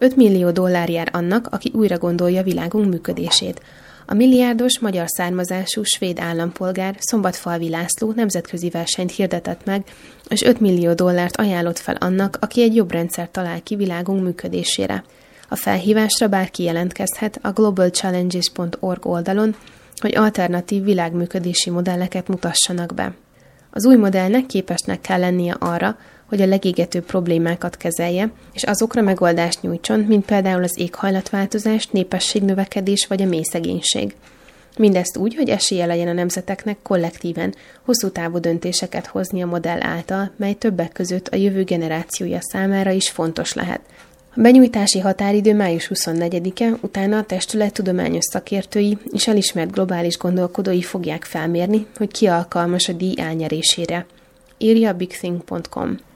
$5 millió jár annak, aki újra gondolja világunk működését. A milliárdos magyar származású svéd állampolgár Szombatfalvi László nemzetközi versenyt hirdetett meg, és $5 millió ajánlott fel annak, aki egy jobb rendszert talál ki világunk működésére. A felhívásra bárki jelentkezhet a globalchallenges.org oldalon, hogy alternatív világműködési modelleket mutassanak be. Az új modellnek képesnek kell lennie arra, hogy a legégetőbb problémákat kezelje, és azokra megoldást nyújtson, mint például az éghajlatváltozás, népességnövekedés vagy a mélyszegénység. Mindezt úgy, hogy esélye legyen a nemzeteknek kollektíven, hosszú távú döntéseket hozni a modell által, mely többek között a jövő generációja számára is fontos lehet. A benyújtási határidő május 24-e, utána a testület tudományos szakértői és elismert globális gondolkodói fogják felmérni, hogy ki alkalmas a díj elnyerésére. Írja a bigthing.com.